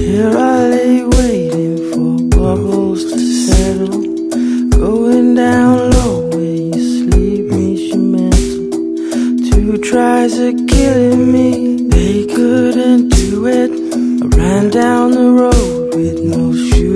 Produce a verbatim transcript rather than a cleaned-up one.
Here I lay waiting for bubbles to settle, going down low where you sleep meets your mental. Two tries of killing me, they couldn't do it. I ran down the road with no shoes.